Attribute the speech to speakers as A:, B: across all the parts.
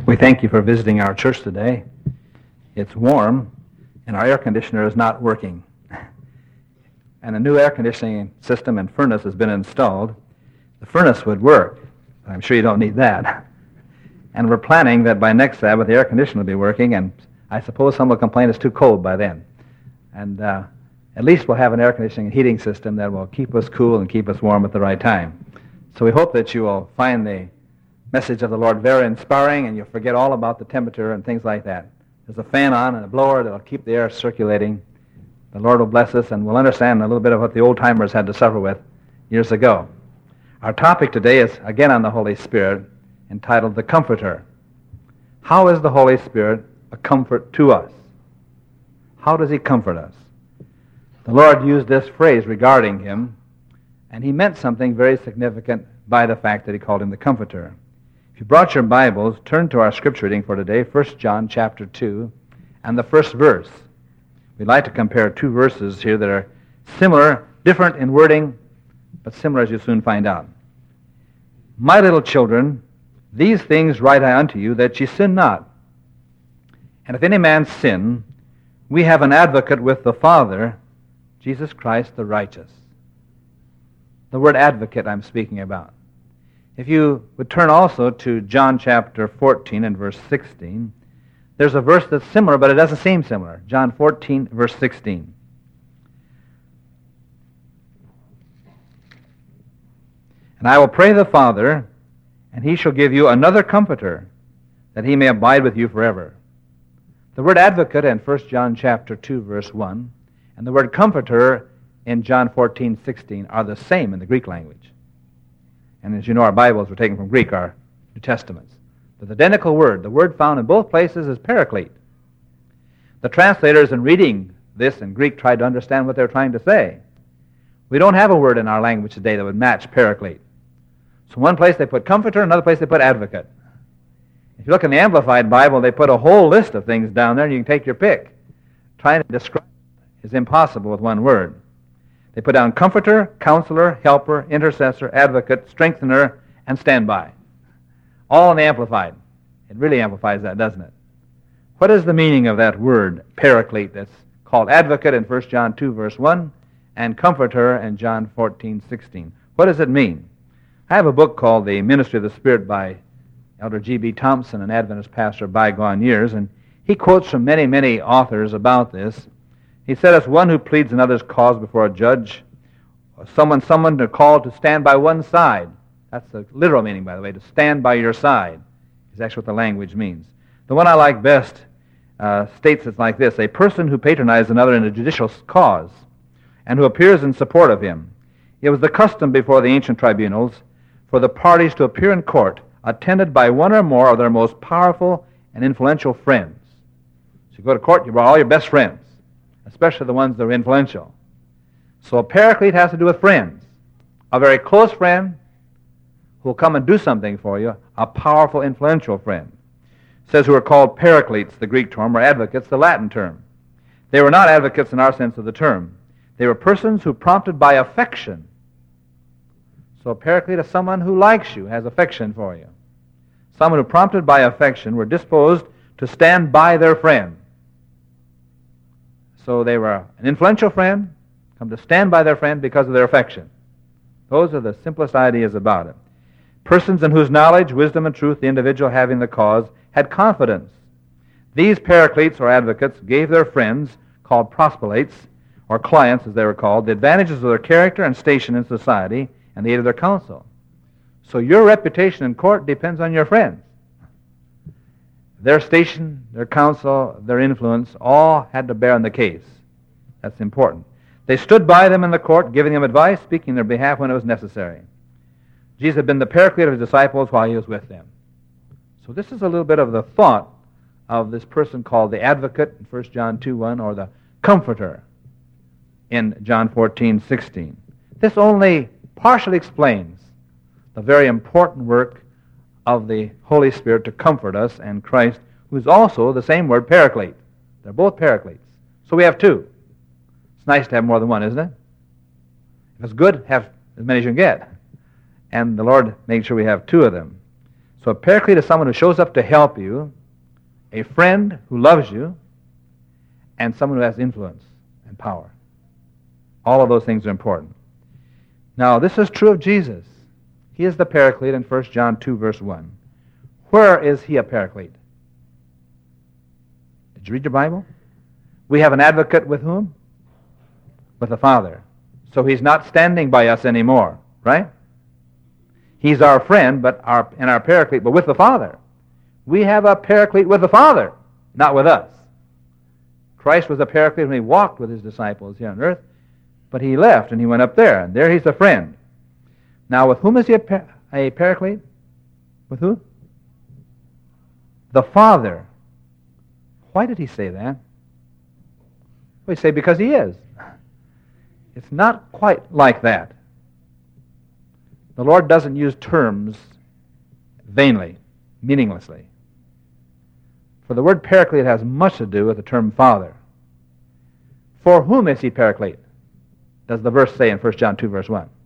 A: We thank you for visiting our church today. It's warm, and our air conditioner is not working. And a new air conditioning system and furnace has been installed. The furnace would work, but I'm sure you don't need that. And we're planning that by next Sabbath the air conditioner will be working, and I suppose some will complain it's too cold by then. And at least we'll have an air conditioning and heating system that will keep us cool and keep us warm at the right time. So we hope that you will find the message of the Lord very inspiring, and you'll forget all about the temperature and things like that. There's a fan on and a blower that will keep the air circulating. The Lord will bless us, and we'll understand a little bit of what the old-timers had to suffer with years ago. Our topic today is, again, on the Holy Spirit, entitled The Comforter. How is the Holy Spirit a comfort to us? How does He comfort us? The Lord used this phrase regarding Him, and He meant something very significant by the fact that He called Him the Comforter. If you brought your Bibles, turn to our scripture reading for today, 1 John chapter 2, and the first verse. We'd like to compare two verses here that are similar, different in wording, but similar as you'll soon find out. My little children, these things write I unto you, that ye sin not. And if any man sin, we have an advocate with the Father, Jesus Christ the righteous. The word advocate I'm speaking about. If you would turn also to John chapter 14 and verse 16, there's a verse that's similar, but it doesn't seem similar. John 14, verse 16. And I will pray the Father, and He shall give you another Comforter, that He may abide with you forever. The word advocate in 1 John chapter 2, verse 1, and the word comforter in John 14, 16 are the same in the Greek language. And as you know, our Bibles were taken from Greek, our New Testaments. The identical word, the word found in both places is paraclete. The translators in reading this in Greek tried to understand what they're trying to say. We don't have a word in our language today that would match paraclete. So one place they put comforter, another place they put advocate. If you look in the Amplified Bible, they put a whole list of things down there, and you can take your pick. Trying to describe it is impossible with one word. They put down comforter, counselor, helper, intercessor, advocate, strengthener, and standby. All in the Amplified. It really amplifies that, doesn't it? What is the meaning of that word, paraclete, that's called advocate in 1 John 2, verse 1, and comforter in John 14, 16? What does it mean? I have a book called The Ministry of the Spirit by Elder G.B. Thompson, an Adventist pastor of bygone years, and he quotes from many, many authors about this. He said it's one who pleads another's cause before a judge, or someone to call to stand by one side. That's the literal meaning, by the way, to stand by your side is actually what the language means. The one I like best states it like this: a person who patronizes another in a judicial cause and who appears in support of him. It was the custom before the ancient tribunals for the parties to appear in court attended by one or more of their most powerful and influential friends. So you go to court, you brought all your best friends, especially the ones that are influential. So a paraclete has to do with friends. A very close friend who will come and do something for you, a powerful, influential friend. It says who are called paracletes, the Greek term, or advocates, the Latin term. They were not advocates in our sense of the term. They were persons who prompted by affection. So a paraclete is someone who likes you, has affection for you. Someone who prompted by affection were disposed to stand by their friend. So they were an influential friend, come to stand by their friend because of their affection. Those are the simplest ideas about it. Persons in whose knowledge, wisdom, and truth the individual having the cause had confidence. These paracletes or advocates gave their friends, called proselytes, or clients as they were called, the advantages of their character and station in society and the aid of their counsel. So your reputation in court depends on your friends. Their station, their counsel, their influence, all had to bear on the case. That's important. They stood by them in the court, giving them advice, speaking on their behalf when it was necessary. Jesus had been the paraclete of his disciples while he was with them. So this is a little bit of the thought of this person called the advocate in 1 John 2:1, or the comforter in John 14:16. This only partially explains the very important work of the Holy Spirit to comfort us, and Christ, who's also the same word, paraclete. They're both paracletes. So we have two. It's nice to have more than one, isn't it? If it's good, have as many as you can get. And the Lord made sure we have two of them. So a paraclete is someone who shows up to help you, a friend who loves you, and someone who has influence and power. All of those things are important. Now, this is true of Jesus. He is the paraclete in 1 John 2, verse 1. Where is he a paraclete? Did you read your Bible? We have an advocate with whom? With the Father. So he's not standing by us anymore, right? He's our friend and our paraclete, but with the Father. We have a paraclete with the Father, not with us. Christ was a paraclete when he walked with his disciples here on earth, but he left and he went up there, and there he's a friend. Now, with whom is he a paraclete? With who? The Father. Why did he say that? We say because he is. It's not quite like that. The Lord doesn't use terms vainly, meaninglessly. For the word paraclete has much to do with the term Father. For whom is he paraclete? Does the verse say in 1 John 2, verse 1?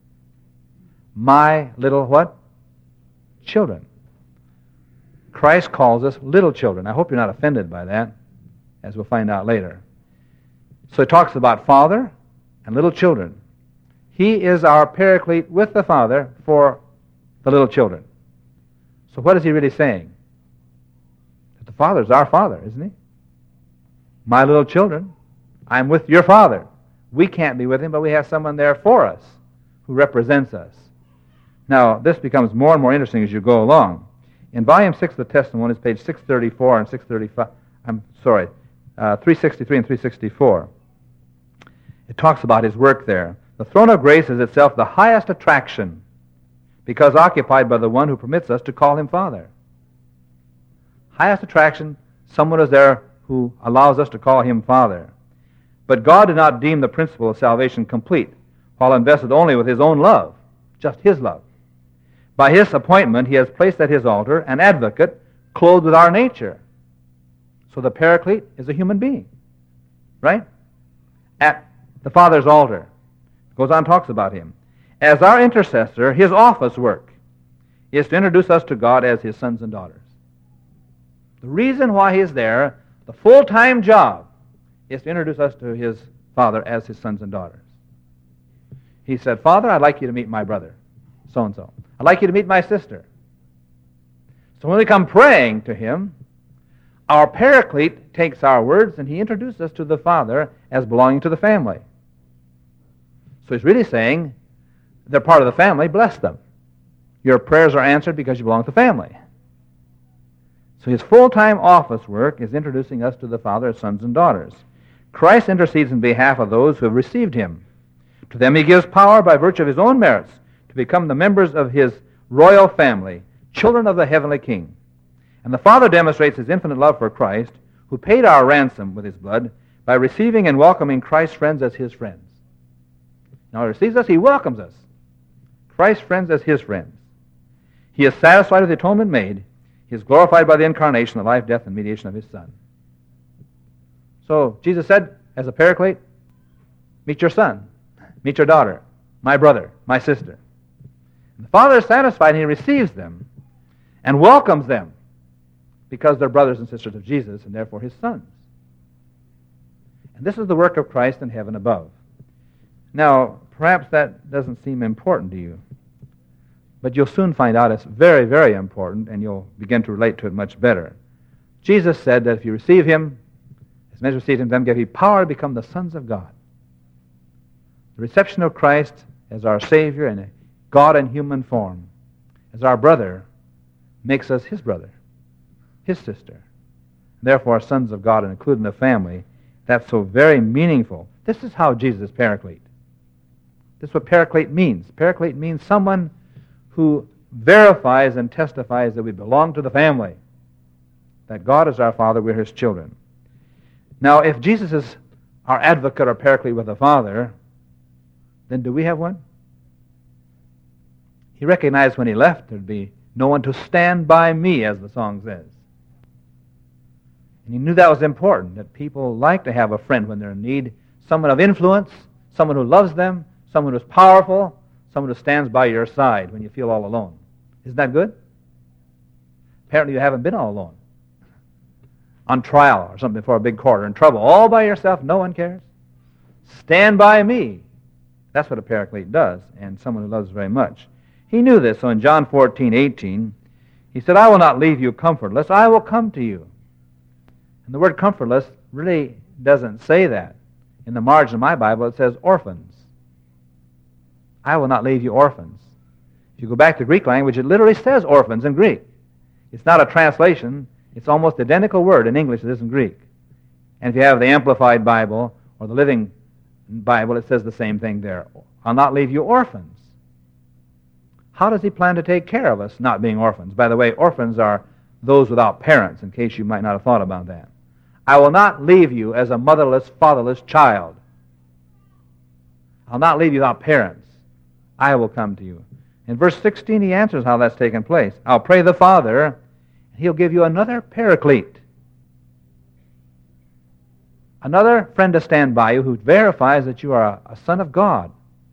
A: My little what? Children. Christ calls us little children. I hope you're not offended by that, as we'll find out later. So he talks about Father and little children. He is our paraclete with the Father for the little children. So what is he really saying? That the Father is our Father, isn't he? My little children, I'm with your Father. We can't be with him, but we have someone there for us who represents us. Now, this becomes more and more interesting as you go along. In Volume 6 of the Testimonies, page 634 and 635, 363 and 364, it talks about his work there. The throne of grace is itself the highest attraction because occupied by the one who permits us to call him Father. Highest attraction, someone is there who allows us to call him Father. But God did not deem the principle of salvation complete while invested only with his own love, just his love. By his appointment, he has placed at his altar an advocate clothed with our nature. So the paraclete is a human being, right? At the Father's altar. Goes on and talks about him. As our intercessor, his office work is to introduce us to God as his sons and daughters. The reason why he is there, the full-time job, is to introduce us to his Father as his sons and daughters. He said, Father, I'd like you to meet my brother, so-and-so. I'd like you to meet my sister. So when we come praying to him, our paraclete takes our words and he introduces us to the Father as belonging to the family. So he's really saying, they're part of the family, bless them. Your prayers are answered because you belong to the family. So his full-time office work is introducing us to the Father as sons and daughters. Christ intercedes in behalf of those who have received him. To them he gives power by virtue of his own merits to become the members of his royal family, children of the heavenly King. And the Father demonstrates his infinite love for Christ, who paid our ransom with his blood, by receiving and welcoming Christ's friends as his friends. Now he receives us, he welcomes us. Christ's friends as his friends. He is satisfied with the atonement made. He is glorified by the incarnation, the life, death, and mediation of his Son. So Jesus said, as a paraclete, meet your son, meet your daughter, my brother, my sister. And the Father is satisfied and he receives them and welcomes them because they're brothers and sisters of Jesus and therefore his sons. And this is the work of Christ in heaven above. Now, perhaps that doesn't seem important to you, but you'll soon find out it's very, very important, and you'll begin to relate to it much better. Jesus said that if you receive him, as many as receive him, them give you power to become the sons of God. The reception of Christ as our Savior in a God in human form, as our brother, makes us his brother, his sister. Therefore, sons of God, and including the family. That's so very meaningful. This is how Jesus is paraclete. This is what paraclete means. Paraclete means someone who verifies and testifies that we belong to the family, that God is our Father, we're his children. Now, if Jesus is our advocate or paraclete with the Father, then do we have one? He recognized when he left there'd be no one to stand by me, as the song says. And he knew that was important, that people like to have a friend when they're in need, someone of influence, someone who loves them, someone who's powerful, someone who stands by your side when you feel all alone. Isn't that good? Apparently you haven't been all alone. On trial or something before a big court, or in trouble, all by yourself, no one cares. Stand by me. That's what a paraclete does, and someone who loves very much. He knew this, so in John 14:18, he said, I will not leave you comfortless, I will come to you. And the word comfortless really doesn't say that. In the margin of my Bible, it says orphans. I will not leave you orphans. If you go back to Greek language, it literally says orphans in Greek. It's not a translation. It's almost the identical word in English as it is in Greek. And if you have the Amplified Bible or the Living Bible, it says the same thing there. I'll not leave you orphans. How does he plan to take care of us not being orphans? By the way, orphans are those without parents, in case you might not have thought about that. I will not leave you as a motherless, fatherless child. I'll not leave you without parents. I will come to you. In verse 16, he answers how that's taken place. I'll pray the Father, and he'll give you another paraclete. Another friend to stand by you who verifies that you are a son of God.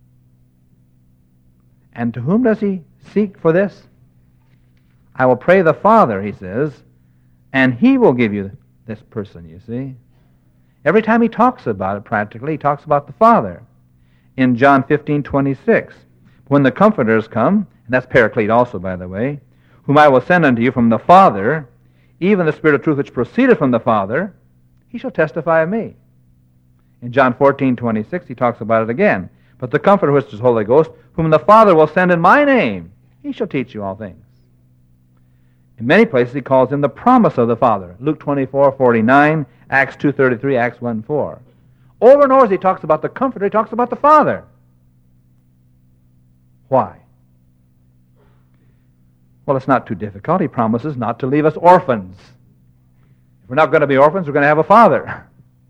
A: And to whom does he seek for this? I will pray the Father, he says, and he will give you this person, you see. Every time he talks about it, practically, he talks about the Father. In John 15:26, when the Comforters come, and that's Paraclete also, by the way, whom I will send unto you from the Father, even the Spirit of truth which proceedeth from the Father, he shall testify of me. In John 14:26, he talks about it again. But the Comforter, which is the Holy Ghost, whom the Father will send in my name, he shall teach you all things. In many places, he calls him the promise of the Father. Luke 24:49, Acts 2:33, Acts 1:4. Over and over as he talks about the Comforter, he talks about the Father. Why? Well, it's not too difficult. He promises not to leave us orphans. If we're not going to be orphans, we're going to have a Father.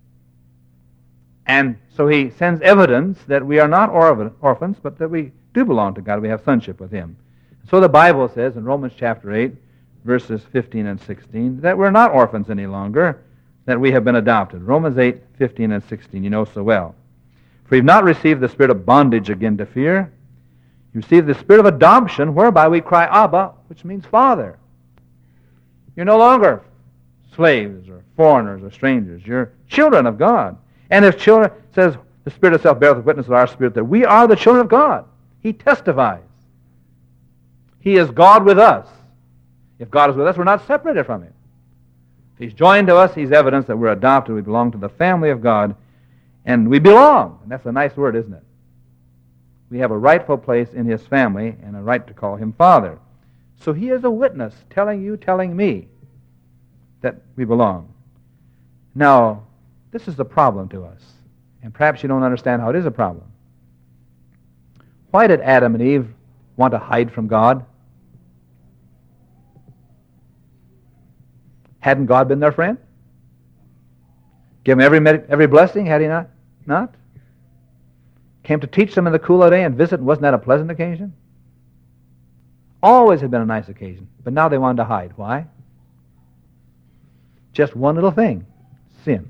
A: And so he sends evidence that we are not orphans, but that we do belong to God. We have sonship with him. So the Bible says in Romans chapter 8, verses 15 and 16, that we're not orphans any longer, that we have been adopted. Romans 8, 15 and 16, you know so well. For you've not received the spirit of bondage again to fear. You received the spirit of adoption, whereby we cry, Abba, which means Father. You're no longer slaves or foreigners or strangers. You're children of God. And if children, it says, the Spirit itself beareth witness of our spirit that we are the children of God. He testifies. He is God with us. If God is with us, we're not separated from him. If he's joined to us, he's evidence that we're adopted. We belong to the family of God, and we belong. And that's a nice word, isn't it? We have a rightful place in his family and a right to call him Father. So he is a witness telling you, telling me that we belong. Now, this is a problem to us, and perhaps you don't understand how it is a problem. Why did Adam and Eve want to hide from God? Hadn't God been their friend? Give them every blessing, had he not? Came to teach them in the cool of the day and visit, and wasn't that a pleasant occasion? Always had been a nice occasion, but now they wanted to hide. Why? Just one little thing, sin.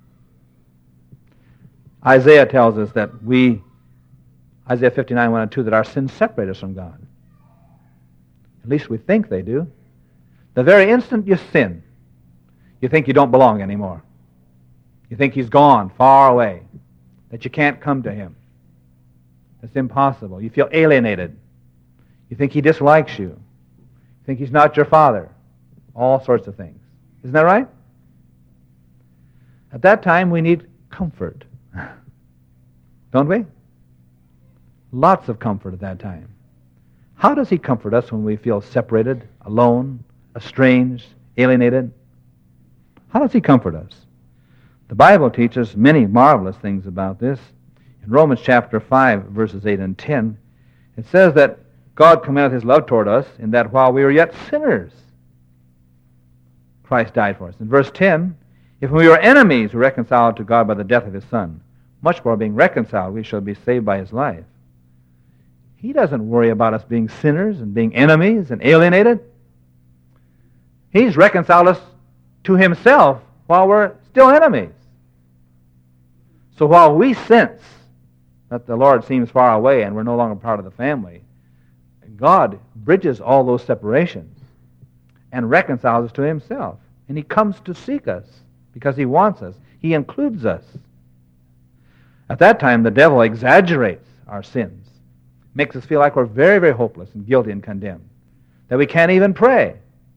A: Isaiah tells us that Isaiah 59, 1 and 2, that our sins separate us from God. At least we think they do. The very instant you sin, you think you don't belong anymore. You think he's gone, far away, that you can't come to him. It's impossible. You feel alienated. You think he dislikes you. You think he's not your father. All sorts of things. Isn't that right? At that time, we need comfort. Don't we? Lots of comfort at that time. How does he comfort us when we feel separated, alone, estranged, alienated? How does he comfort us? The Bible teaches many marvelous things about this. In Romans chapter 5, verses 8 and 10, it says that God commendeth his love toward us in that while we were yet sinners, Christ died for us. In verse 10, if we were enemies, we were reconciled to God by the death of his Son. Much more being reconciled, we shall be saved by his life. He doesn't worry about us being sinners and being enemies and alienated. He's reconciled us to himself while we're still enemies. So while we sense that the Lord seems far away and we're no longer part of the family, God bridges all those separations. and reconciles us to himself. And he comes to seek us because he wants us. He includes us. At that time, the devil exaggerates our sins, makes us feel like we're very, very hopeless and guilty and condemned, that we can't even pray.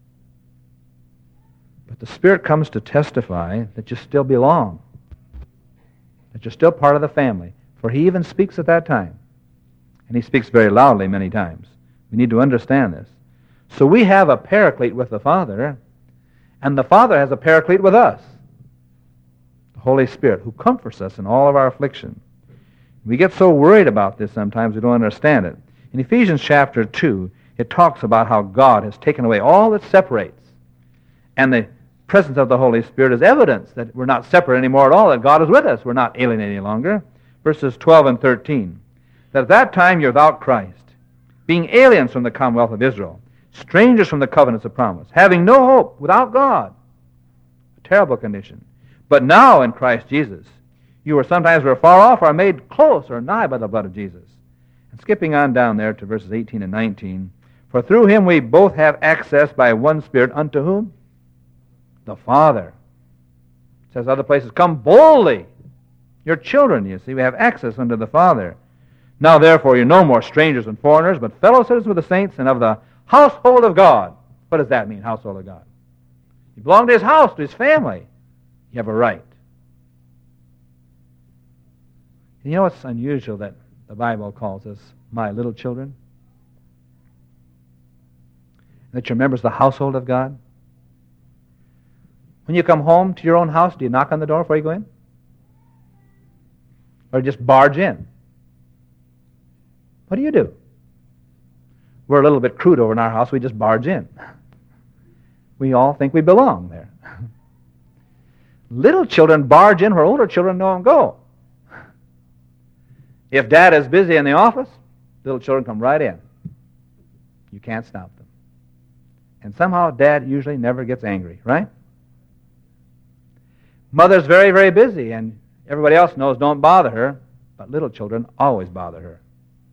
A: But the Spirit comes to testify that you still belong, that you're still part of the family. For he even speaks at that time. And he speaks very loudly many times. We need to understand this. So we have a paraclete with the Father, and the Father has a paraclete with us, the Holy Spirit, who comforts us in all of our affliction. We get so worried about this sometimes we don't understand it. In Ephesians chapter 2, it talks about how God has taken away all that separates. And the presence of the Holy Spirit is evidence that we're not separate anymore at all, that God is with us. We're not alien any longer. Verses 12 and 13. That at that time you're without Christ, being aliens from the commonwealth of Israel, strangers from the covenants of promise, having no hope, without God. A terrible condition. But now in Christ Jesus, you were sometimes were far off, are made close or nigh by the blood of Jesus. And skipping on down there to verses 18 and 19, for through him we both have access by one Spirit unto whom? The Father. It says other places, come boldly. You're children, you see. We have access unto the Father. Now therefore you're no more strangers and foreigners, but fellow citizens with the saints and of the household of God. What does that mean, household of God? You belong to his house, to his family. You have a right. You know it's unusual that the Bible calls us my little children? That you're members of the household of God? When you come home to your own house, do you knock on the door before you go in? Or just barge in? What do? We're a little bit crude over in our house. We just barge in. We all think we belong there. Little children barge in where older children don't go. If Dad is busy in the office, little children come right in. You can't stop them. And somehow Dad usually never gets angry, right? Mother's very, very busy, and everybody else knows don't bother her, but little children always bother her.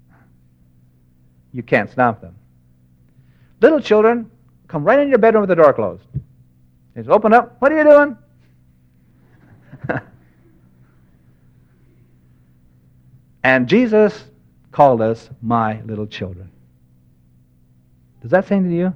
A: You can't stop them. Little children come right in your bedroom with the door closed. They just open up. What are you doing? And Jesus called us my little children. Does that say anything to you?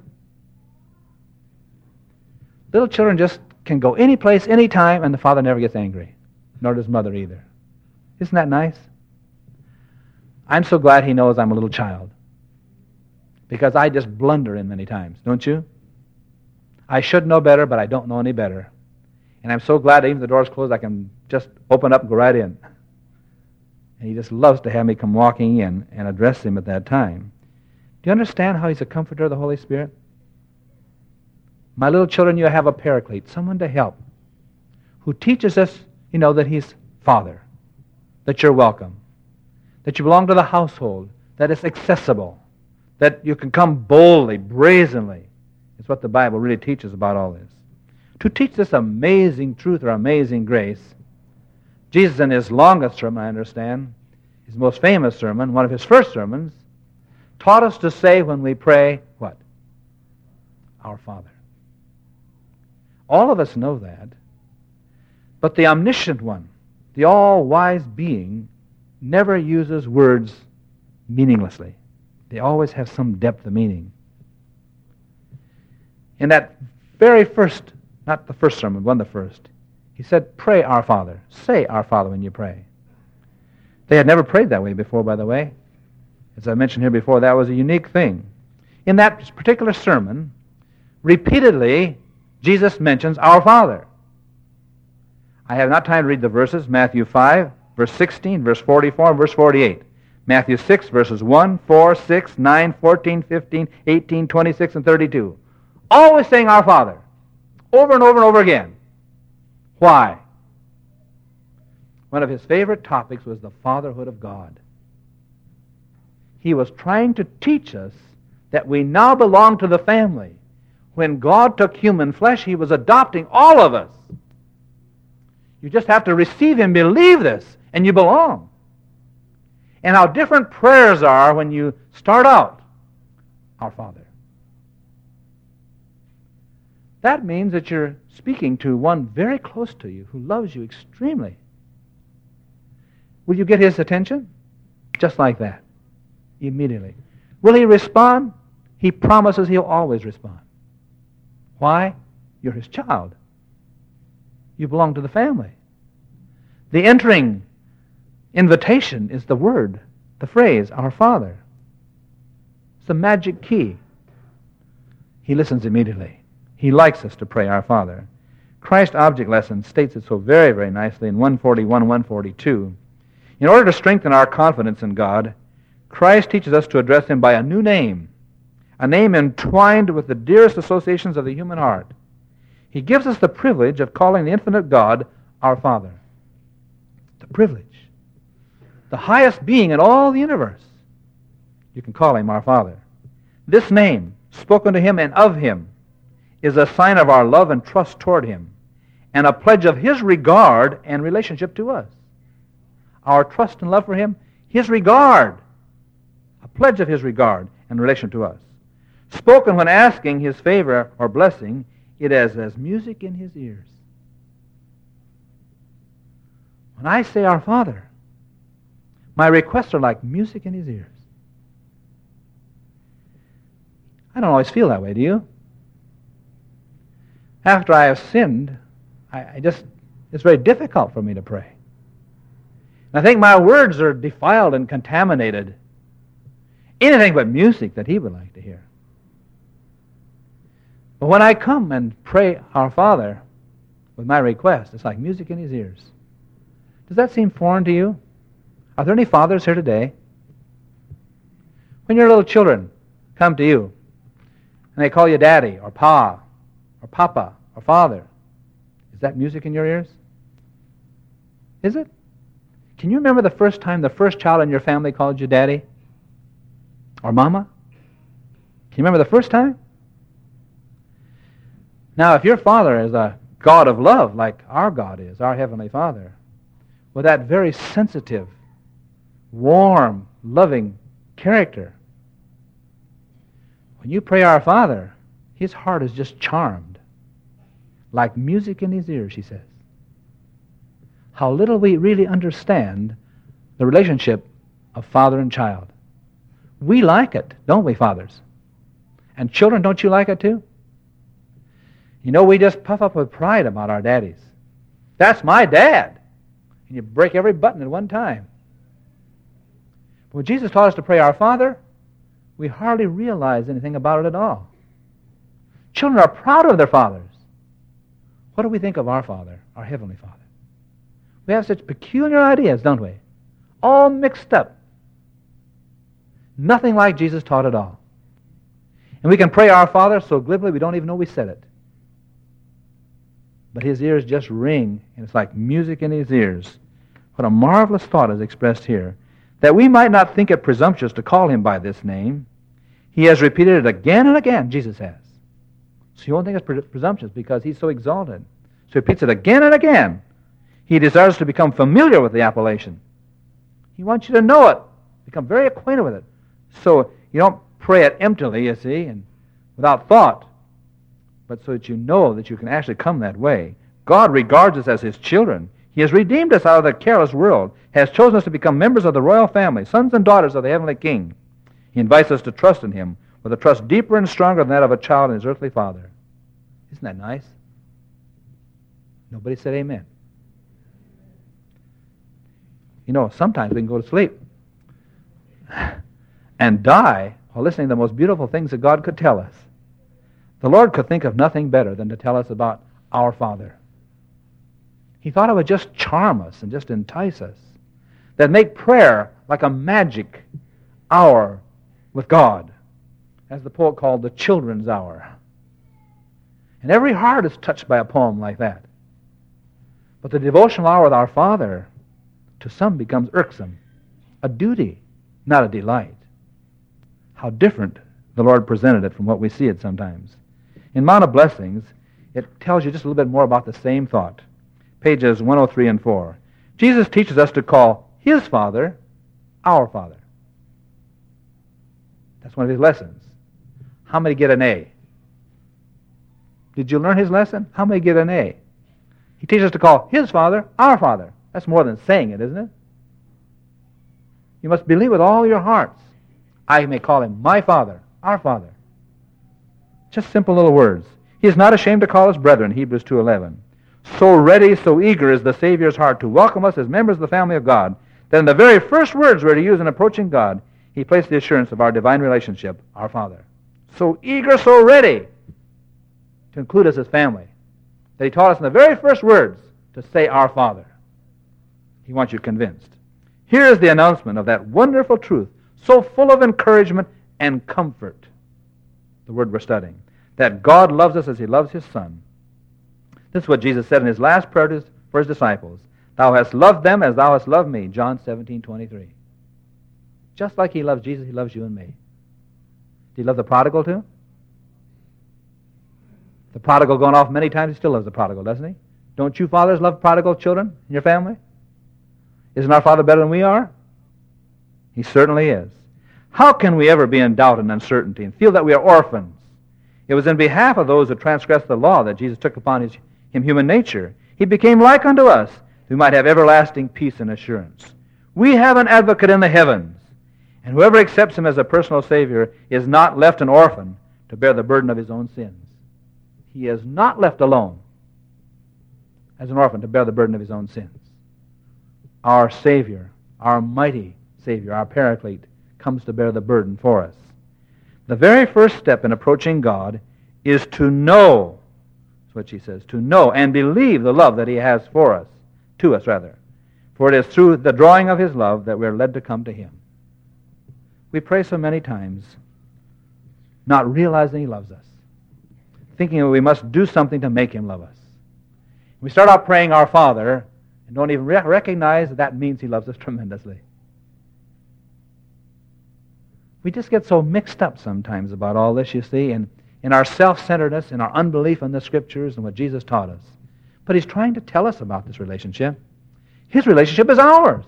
A: Little children just can go any place, any time, and the father never gets angry. Nor does mother either. Isn't that nice? I'm so glad he knows I'm a little child. Because I just blunder in many times, don't you? I should know better, but I don't know any better. And I'm so glad that even the door's closed, I can just open up and go right in. And he just loves to have me come walking in and address him at that time. Do you understand how he's a comforter of the Holy Spirit? My little children, you have a paraclete, someone to help, who teaches us, that he's Father, that you're welcome, that you belong to the household, that it's accessible, that you can come boldly, brazenly. It's what the Bible really teaches about all this. To teach this amazing truth or amazing grace, Jesus in his longest sermon, I understand, his most famous sermon, one of his first sermons, taught us to say when we pray, what? Our Father. All of us know that. But the omniscient one, the all-wise being, never uses words meaninglessly. They always have some depth of meaning. In that very first, not the first sermon, one of the first, he said, pray our Father. Say our Father when you pray. They had never prayed that way before, by the way. As I mentioned here before, that was a unique thing. In that particular sermon, repeatedly, Jesus mentions our Father. I have not time to read the verses. Matthew 5, verse 16, verse 44, and verse 48. Matthew 6, verses 1, 4, 6, 9, 14, 15, 18, 26, and 32. Always saying our Father. Over and over and over again. Why? One of his favorite topics was the fatherhood of God. He was trying to teach us that we now belong to the family. When God took human flesh, he was adopting all of us. You just have to receive him, believe this, and you belong. And how different prayers are when you start out, our Father. that means that you're speaking to one very close to you who loves you extremely. Will you get his attention? Just like that. Immediately. Will he respond? He promises he'll always respond. Why? You're his child. You belong to the family. The entering invitation is the word, the phrase, our Father. It's the magic key. He listens immediately. He likes us to pray, our Father. Christ Object Lesson states it so very, very nicely in 141, 142. In order to strengthen our confidence in God, Christ teaches us to address him by a new name, a name entwined with the dearest associations of the human heart. He gives us the privilege of calling the infinite God our Father. The privilege. The highest being in all the universe. You can call him our Father. This name, spoken to him and of him, is a sign of our love and trust toward him, and a pledge of his regard and relationship to us. Our trust and love for him, his regard, a pledge of his regard and relation to us. Spoken when asking his favor or blessing, it is as music in his ears. When I say our Father, my requests are like music in his ears. I don't always feel that way, do you? After I have sinned, it's very difficult for me to pray. And I think my words are defiled and contaminated. Anything but music that he would like to hear. But when I come and pray our Father with my request, it's like music in his ears. Does that seem foreign to you? Are there any fathers here today? When your little children come to you and they call you Daddy or Pa or Papa or Father, is that music in your ears? Is it? Can you remember the first time the first child in your family called you Daddy or Mama? Can you remember the first time? Now, if your Father is a God of love like our God is, our Heavenly Father, with that very sensitive, warm, loving character, when you pray our Father, his heart is just charmed. Like music in his ears, she says. How little we really understand the relationship of father and child. We like it, don't we, fathers? And children, don't you like it too? You know, we just puff up with pride about our daddies. That's my dad. And you break every button at one time. But when Jesus taught us to pray our Father, we hardly realize anything about it at all. Children are proud of their fathers. What do we think of our Father, our Heavenly Father? We have such peculiar ideas, don't we? All mixed up. Nothing like Jesus taught at all. And we can pray our Father so glibly we don't even know we said it. But his ears just ring, and it's like music in his ears. What a marvelous thought is expressed here. That we might not think it presumptuous to call him by this name, he has repeated it again and again, Jesus has. So you won't think it's presumptuous because he's so exalted. So he repeats it again and again. He desires to become familiar with the appellation. He wants you to know it, become very acquainted with it. So you don't pray it emptily, you see, and without thought, but so that you know that you can actually come that way. God regards us as his children. He has redeemed us out of the careless world, has chosen us to become members of the royal family, sons and daughters of the heavenly King. He invites us to trust in him with a trust deeper and stronger than that of a child in his earthly father. Isn't that nice? Nobody said amen. You know, sometimes we can go to sleep and die while listening to the most beautiful things that God could tell us. The Lord could think of nothing better than to tell us about our Father. He thought it would just charm us and just entice us. That make prayer like a magic hour with God, as the poet called the children's hour. And every heart is touched by a poem like that. But the devotional hour with our Father, to some becomes irksome, a duty, not a delight. How different the Lord presented it from what we see it sometimes. In Mount of Blessings, it tells you just a little bit more about the same thought. Pages 103 and 4. Jesus teaches us to call his Father our Father. That's one of his lessons. How many get an A? Did you learn his lesson? How many get an A? He teaches us to call his Father our Father. That's more than saying it, isn't it? You must believe with all your hearts. I may call him my Father, our Father. Just simple little words. He is not ashamed to call us brethren, Hebrews 2:11. So ready, so eager is the Savior's heart to welcome us as members of the family of God, that in the very first words we're to use in approaching God, he placed the assurance of our divine relationship, our Father. So eager, so ready to include us as family, that he taught us in the very first words to say our Father. He wants you convinced. Here is the announcement of that wonderful truth, so full of encouragement and comfort, the word we're studying, that God loves us as he loves his Son. This is what Jesus said in his last prayer for his disciples. Thou hast loved them as thou hast loved me, John 17:23. Just like he loves Jesus, he loves you and me. Did he love the prodigal too? The prodigal gone off many times, he still loves the prodigal, doesn't he? Don't you fathers love prodigal children in your family? Isn't our Father better than we are? He certainly is. How can we ever be in doubt and uncertainty and feel that we are orphans? It was in behalf of those who transgressed the law that Jesus took upon him human nature. He became like unto us, that we might have everlasting peace and assurance. We have an advocate in the heavens, and whoever accepts him as a personal Savior is not left an orphan to bear the burden of his own sins. He is not left alone as an orphan to bear the burden of his own sins. Our Savior, our mighty Savior, our Paraclete, comes to bear the burden for us. The very first step in approaching God is to know, that's what she says, to know and believe the love that he has for us, to us rather. For it is through the drawing of his love that we're led to come to him. We pray so many times, not realizing he loves us, thinking that we must do something to make him love us. We start out praying our Father and don't even recognize that means he loves us tremendously. We just get so mixed up sometimes about all this, you see, and in our self-centeredness, in our unbelief in the Scriptures and what Jesus taught us. But he's trying to tell us about this relationship. His relationship is ours.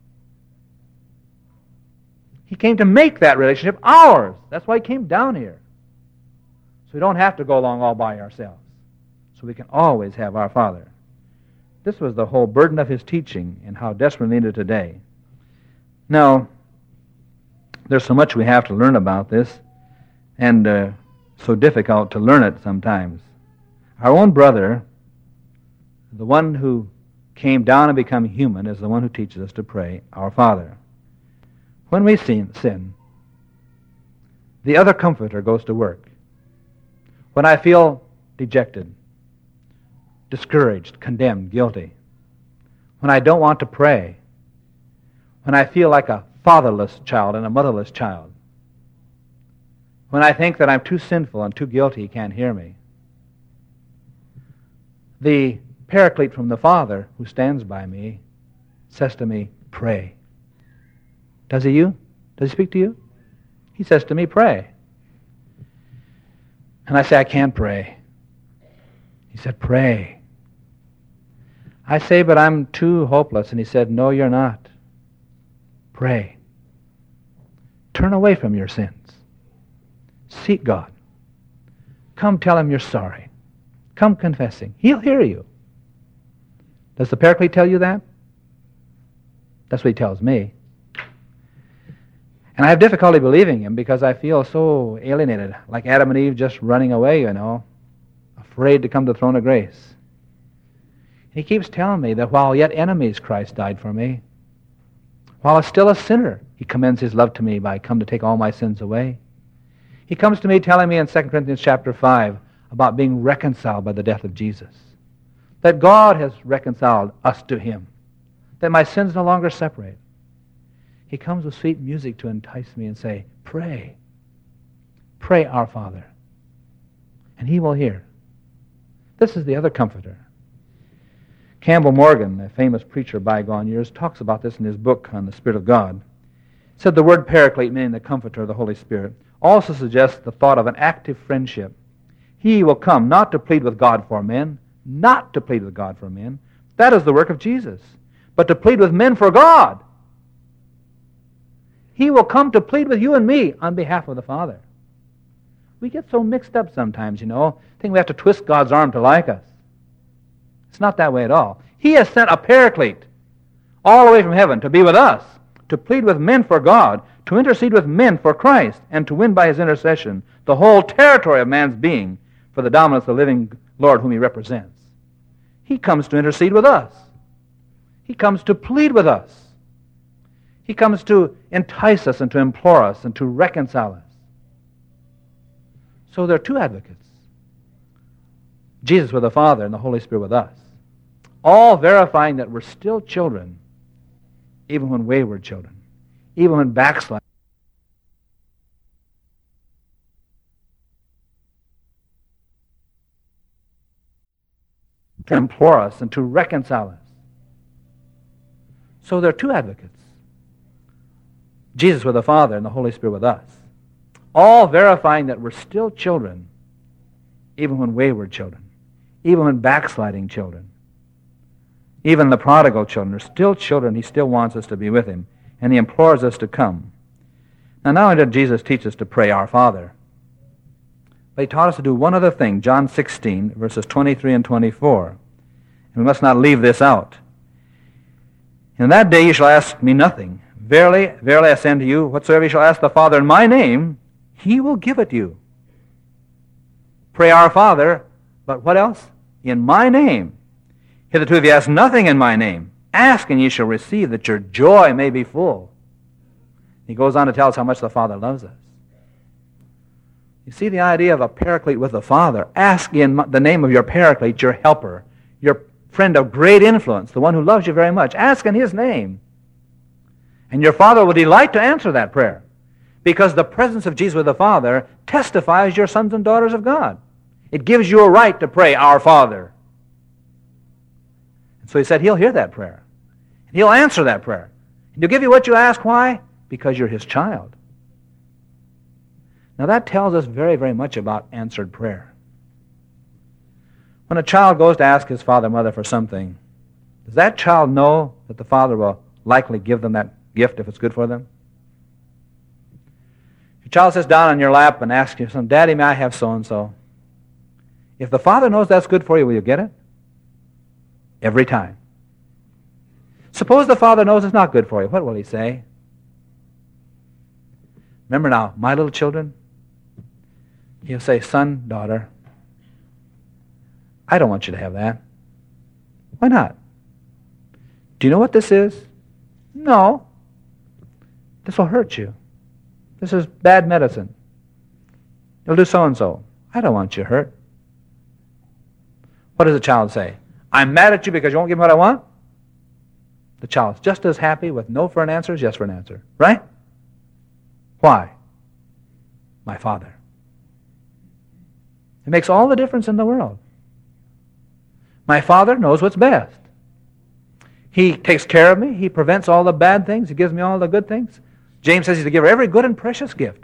A: He came to make that relationship ours. That's why he came down here. So we don't have to go along all by ourselves. So we can always have our Father. This was the whole burden of his teaching and how desperately needed today. Now, there's so much we have to learn about this, and so difficult to learn it sometimes. Our own brother, the one who came down and become human, is the one who teaches us to pray, our Father. When we sin, the other comforter goes to work. When I feel dejected, discouraged, condemned, guilty, when I don't want to pray, when I feel like a fatherless child and a motherless child, when I think that I'm too sinful and too guilty, he can't hear me, the Paraclete from the Father who stands by me says to me, pray. Does he you? Does he speak to you? He says to me, pray. And I say, I can't pray. He said, pray. I say, but I'm too hopeless. And he said, no, you're not. Pray. Turn away from your sins. Seek God. Come tell him you're sorry. Come confessing. He'll hear you. Does the Paraclete tell you that? That's what he tells me. And I have difficulty believing him because I feel so alienated, like Adam and Eve just running away, afraid to come to the throne of grace. He keeps telling me that while yet enemies, Christ died for me. While I'm still a sinner, he commends his love to me by come to take all my sins away. He comes to me telling me in 2 Corinthians chapter 5 about being reconciled by the death of Jesus. That God has reconciled us to him. That my sins no longer separate. He comes with sweet music to entice me and say, pray. Pray, our Father. And he will hear. This is the other comforter. Campbell Morgan, a famous preacher of bygone years, talks about this in his book on the Spirit of God. He said the word Paraclete, meaning the comforter of the Holy Spirit, also suggests the thought of an active friendship. He will come not to plead with God for men, not to plead with God for men. That is the work of Jesus. But to plead with men for God. He will come to plead with you and me on behalf of the Father. We get so mixed up sometimes, think we have to twist God's arm to like us. It's not that way at all. He has sent a paraclete all the way from heaven to be with us, to plead with men for God, to intercede with men for Christ, and to win by his intercession the whole territory of man's being for the dominance of the living Lord whom he represents. He comes to intercede with us. He comes to plead with us. He comes to entice us and to implore us and to reconcile us. So there are two advocates. Jesus with the Father and the Holy Spirit with us. All verifying that we're still children, even when wayward children, even when backsliding. To implore us and to reconcile us. So there are two advocates. Jesus with the Father and the Holy Spirit with us. All verifying that we're still children, even when wayward children, even when backsliding children. Even the prodigal children are still children. He still wants us to be with him, and he implores us to come. Now, not only did Jesus teach us to pray, Our Father, but he taught us to do one other thing, John 16, verses 23 and 24. And we must not leave this out. In that day you shall ask me nothing. Verily, verily I say unto you, whatsoever you shall ask the Father in my name, he will give it you. Pray, Our Father, but what else? In my name. Hitherto have you asked nothing in my name. Ask and ye shall receive, that your joy may be full. He goes on to tell us how much the Father loves us. You see the idea of a paraclete with the Father. Ask in the name of your paraclete, your helper, your friend of great influence, the one who loves you very much. Ask in his name. And your Father will delight to answer that prayer, because the presence of Jesus with the Father testifies you're sons and daughters of God. It gives you a right to pray, Our Father. And so he said he'll hear that prayer. And he'll answer that prayer. And he'll give you what you ask. Why? Because you're his child. Now that tells us very, very much about answered prayer. When a child goes to ask his father and mother for something, does that child know that the father will likely give them that gift if it's good for them? Your child sits down on your lap and asks you, Daddy, may I have so-and-so? If the father knows that's good for you, will you get it? Every time. Suppose the father knows it's not good for you. What will he say? Remember now, my little children, he'll say, son, daughter, I don't want you to have that. Why not? Do you know what this is? No. This will hurt you. This is bad medicine. It'll do so-and-so. I don't want you hurt. What does the child say? I'm mad at you because you won't give me what I want? The child's just as happy with no for an answer as yes for an answer. Right? Why? My Father. It makes all the difference in the world. My Father knows what's best. He takes care of me. He prevents all the bad things. He gives me all the good things. James says he's to give every good and precious gift.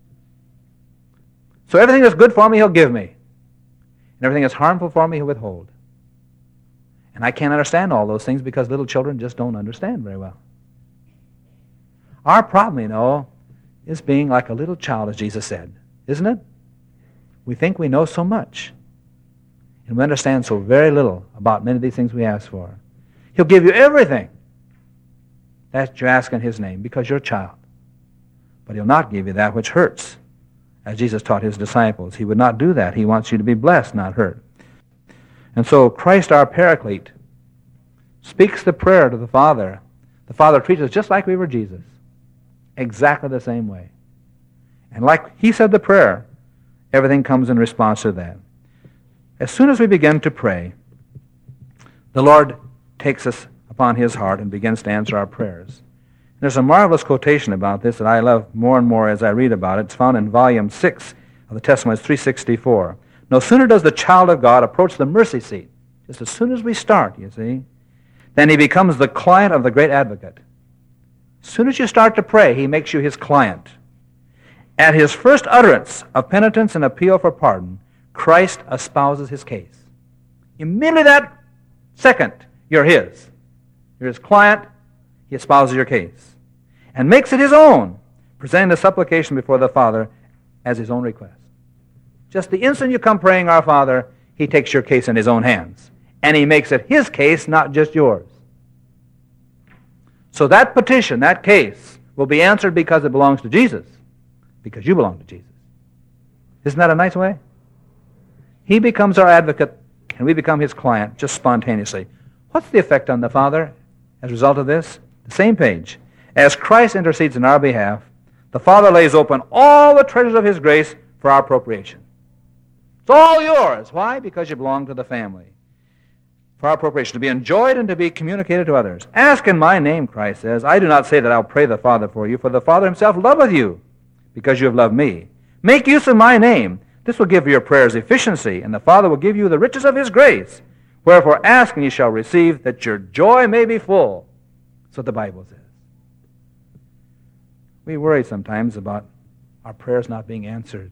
A: So everything that's good for me, he'll give me. And everything that's harmful for me, he'll withhold. And I can't understand all those things because little children just don't understand very well. Our problem, is being like a little child, as Jesus said. Isn't it? We think we know so much. And we understand so very little about many of these things we ask for. He'll give you everything that you ask in his name because you're a child. But he'll not give you that which hurts, as Jesus taught his disciples. He would not do that. He wants you to be blessed, not hurt. And so Christ, our Paraclete, speaks the prayer to the Father. The Father treats us just like we were Jesus, exactly the same way. And like he said the prayer, everything comes in response to that. As soon as we begin to pray, the Lord takes us upon his heart and begins to answer our prayers. There's a marvelous quotation about this that I love more and more as I read about it. It's found in volume 6 of the Testimonies, 364. No sooner does the child of God approach the mercy seat, just as soon as we start, you see, then he becomes the client of the great advocate. As soon as you start to pray, he makes you his client. At his first utterance of penitence and appeal for pardon, Christ espouses his case. Immediately that second, you're his. You're his client. He espouses your case and makes it his own, presenting the supplication before the Father as his own request. Just the instant you come praying our Father, he takes your case in his own hands. And he makes it his case, not just yours. So that petition, that case, will be answered because it belongs to Jesus. Because you belong to Jesus. Isn't that a nice way? He becomes our advocate, and we become his client just spontaneously. What's the effect on the Father as a result of this? The same page. As Christ intercedes in our behalf, the Father lays open all the treasures of his grace for our appropriation. It's all yours. Why? Because you belong to the family. For our appropriation, to be enjoyed and to be communicated to others. Ask in my name, Christ says. I do not say that I'll pray the Father for you, for the Father himself loveth you, because you have loved me. Make use of my name. This will give your prayers efficiency, and the Father will give you the riches of his grace. Wherefore ask and ye shall receive, that your joy may be full. That's what the Bible says. We worry sometimes about our prayers not being answered.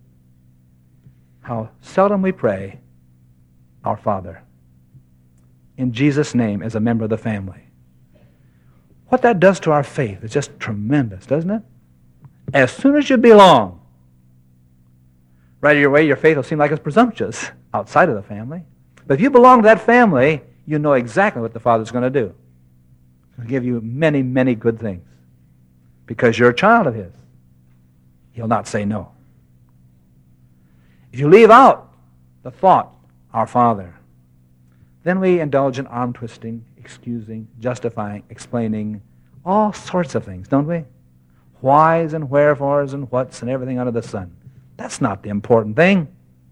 A: How seldom we pray, our Father, in Jesus' name as a member of the family. What that does to our faith is just tremendous, doesn't it? As soon as you belong, right away your faith will seem like it's presumptuous outside of the family. But if you belong to that family, you know exactly what the Father's going to do. He'll give you many, many good things because you're a child of his. He'll not say no. If you leave out the thought, our Father, then we indulge in arm-twisting, excusing, justifying, explaining, all sorts of things, don't we? Whys and wherefores and whats and everything under the sun. That's not the important thing.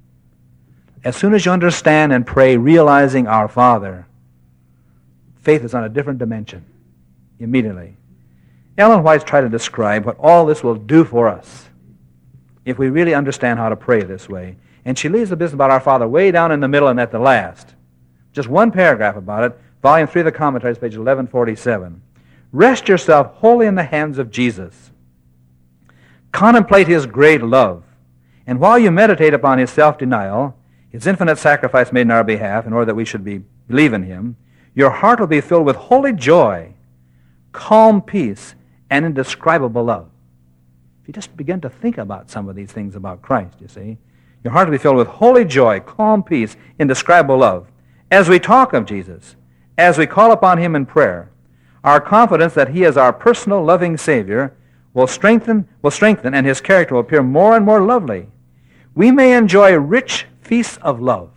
A: As soon as you understand and pray, realizing our Father, faith is on a different dimension immediately. Ellen White's tried to describe what all this will do for us if we really understand how to pray this way. And she leaves the business about our Father way down in the middle and at the last. Just one paragraph about it, volume 3 of the commentaries, page 1147. Rest yourself wholly in the hands of Jesus. Contemplate his great love. And while you meditate upon his self-denial, his infinite sacrifice made in our behalf in order that we should believe in him, your heart will be filled with holy joy, calm peace, and indescribable love. If you just begin to think about some of these things about Christ, you see, your heart will be filled with holy joy, calm peace, indescribable love. As we talk of Jesus, as we call upon him in prayer, our confidence that he is our personal loving Savior will strengthen, and his character will appear more and more lovely. We may enjoy rich feasts of love.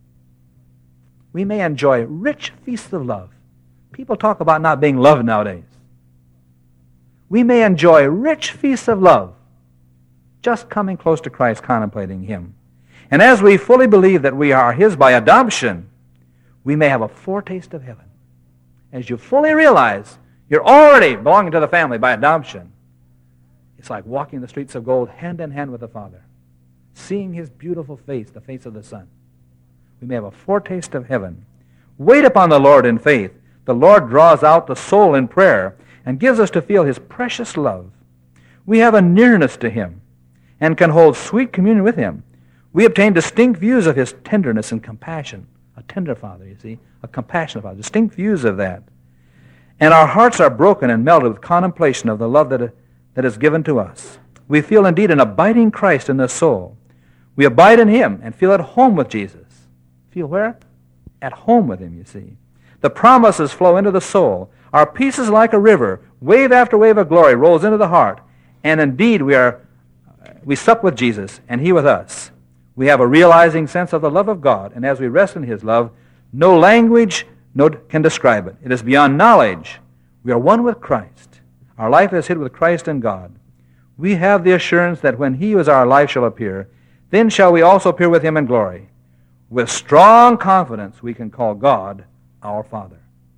A: We may enjoy rich feasts of love. People talk about not being loved nowadays. We may enjoy rich feasts of love just coming close to Christ, contemplating him. And as we fully believe that we are his by adoption, we may have a foretaste of heaven. As you fully realize you're already belonging to the family by adoption, it's like walking the streets of gold hand in hand with the Father, seeing his beautiful face, the face of the Son. We may have a foretaste of heaven. Wait upon the Lord in faith. The Lord draws out the soul in prayer and gives us to feel his precious love. We have a nearness to him and can hold sweet communion with him. We obtain distinct views of his tenderness and compassion. A tender Father, you see, a compassionate Father, distinct views of that. And our hearts are broken and melted with contemplation of the love that is given to us. We feel indeed an abiding Christ in the soul. We abide in him and feel at home with Jesus. Feel where? At home with him, you see. The promises flow into the soul. Our peace is like a river. Wave after wave of glory rolls into the heart. And indeed we sup with Jesus and he with us. We have a realizing sense of the love of God, and as we rest in his love, no language can describe it. It is beyond knowledge. We are one with Christ. Our life is hid with Christ in God. We have the assurance that when he who is our life shall appear, then shall we also appear with him in glory. With strong confidence we can call God our Father.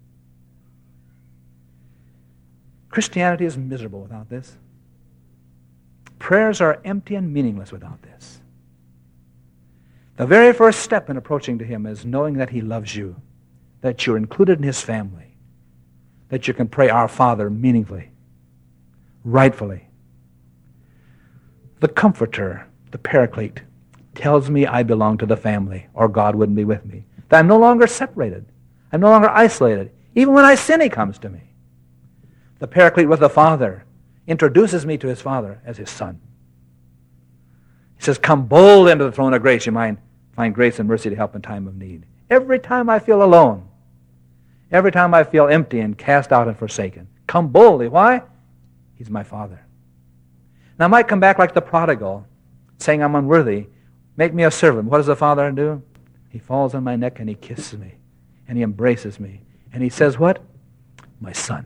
A: Christianity is miserable without this. Prayers are empty and meaningless without this. The very first step in approaching to him is knowing that he loves you, that you're included in his family, that you can pray our Father meaningfully, rightfully. The Comforter, the Paraclete, tells me I belong to the family, or God wouldn't be with me. That I'm no longer separated. I'm no longer isolated. Even when I sin, he comes to me. The Paraclete with the Father introduces me to his Father as his son. He says, come bold into the throne of grace. You might find grace and mercy to help in time of need. Every time I feel alone, every time I feel empty and cast out and forsaken, come boldly. Why? He's my Father. Now I might come back like the prodigal, saying I'm unworthy. Make me a servant. What does the Father do? He falls on my neck and he kisses me. And he embraces me. And he says what? My son.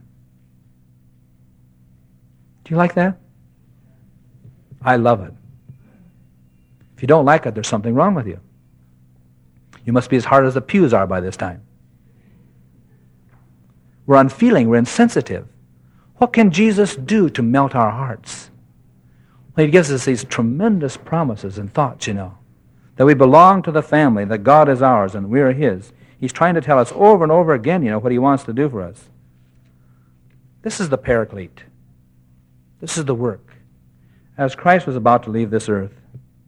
A: Do you like that? I love it. If you don't like it, there's something wrong with you. You must be as hard as the pews are by this time. We're unfeeling. We're insensitive. What can Jesus do to melt our hearts? Well, he gives us these tremendous promises and thoughts, that we belong to the family, that God is ours and we are his. He's trying to tell us over and over again, what he wants to do for us. This is the Paraclete. This is the work. As Christ was about to leave this earth,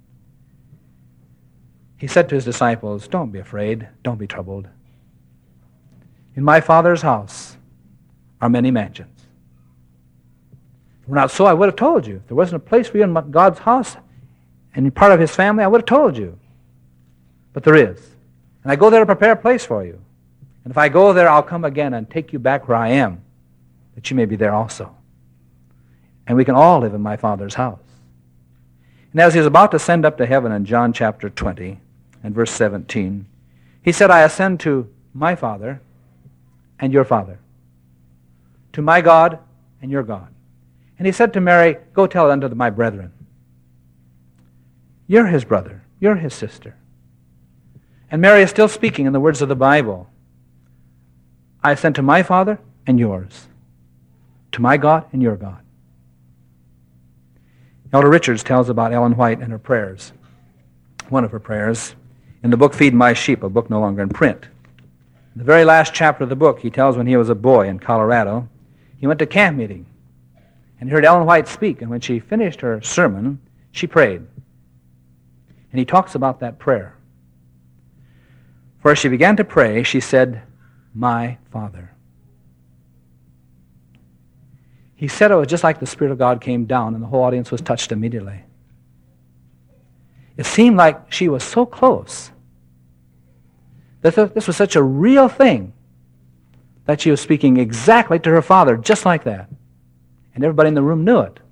A: he said to his disciples, don't be afraid, don't be troubled. In my Father's house are many mansions. If it were not so, I would have told you. If there wasn't a place for you in God's house and you're part of his family, I would have told you. But there is. And I go there to prepare a place for you. And if I go there, I'll come again and take you back where I am, that you may be there also. And we can all live in my Father's house. And as he was about to ascend up to heaven in John chapter 20 and verse 17, he said, I ascend to my Father and your Father, to my God and your God. And he said to Mary, go tell it unto my brethren. You're his brother. You're his sister. And Mary is still speaking in the words of the Bible. I ascend to my Father and yours, to my God and your God. Elder Richards tells about Ellen White and her prayers. One of her prayers in the book Feed My Sheep, a book no longer in print. In the very last chapter of the book, he tells when he was a boy in Colorado, he went to camp meeting and heard Ellen White speak. And when she finished her sermon, she prayed. And he talks about that prayer. For as she began to pray, she said, my Father. He said it was just like the Spirit of God came down and the whole audience was touched immediately. It seemed like she was so close, that this was such a real thing, that she was speaking exactly to her Father, just like that. And everybody in the room knew it.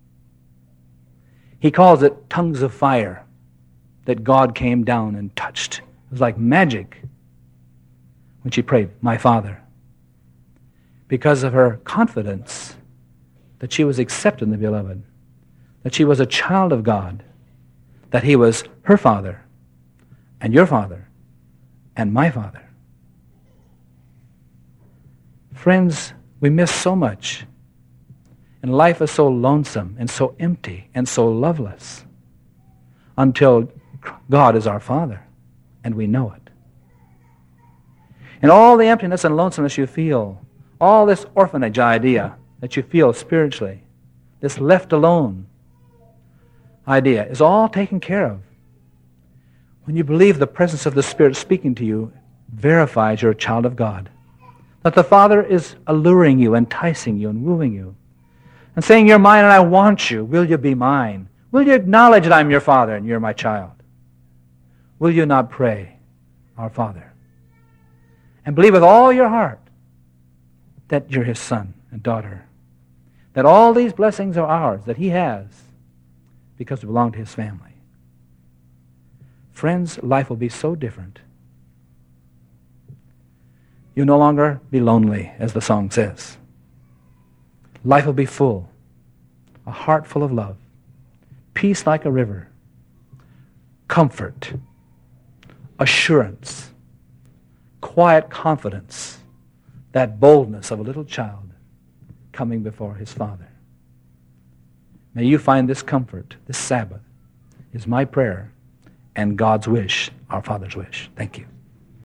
A: He calls it tongues of fire, that God came down and touched. It was like magic when she prayed, my Father, because of her confidence that she was accepted in the Beloved, that she was a child of God, that he was her Father and your Father and my Father. Friends, we miss so much, and life is so lonesome and so empty and so loveless until God is our Father and we know it. And all the emptiness and lonesomeness you feel, all this orphanage idea that you feel spiritually, this left alone idea, is all taken care of when you believe the presence of the Spirit speaking to you verifies you're a child of God. That the Father is alluring you, enticing you, and wooing you, and saying, you're mine and I want you. Will you be mine? Will you acknowledge that I'm your Father and you're my child? Will you not pray, our Father? And believe with all your heart that you're his son and daughter. That all these blessings are ours, that he has, because we belong to his family. Friends, life will be so different. You'll no longer be lonely, as the song says. Life will be full, a heart full of love, peace like a river, comfort, assurance, quiet confidence, that boldness of a little child coming before his Father. May you find this comfort, this Sabbath, is my prayer and God's wish, our Father's wish. Thank you.